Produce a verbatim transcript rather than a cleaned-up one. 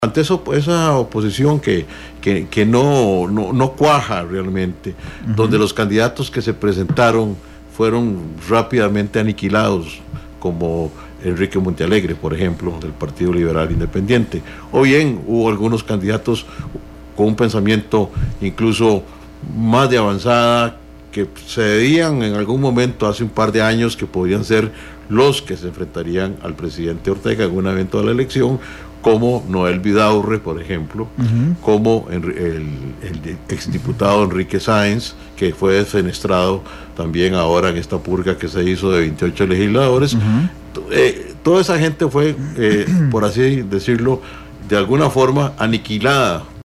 Ante eso, esa oposición que, que, que no, no, no cuaja realmente, uh-huh. donde los candidatos que se presentaron fueron rápidamente aniquilados, como Enrique Montealegre, por ejemplo, del Partido Liberal Independiente, o bien hubo algunos candidatos con un pensamiento incluso más de avanzada, que se veían en algún momento hace un par de años que podían ser los que se enfrentarían al presidente Ortega en un evento de la elección, como Noel Vidaurre, por ejemplo, uh-huh. como el, el, el exdiputado Enrique Sáenz, que fue defenestrado también ahora en esta purga que se hizo de veintiocho legisladores. Uh-huh. eh, toda esa gente fue, eh, por así decirlo, de alguna forma aniquilada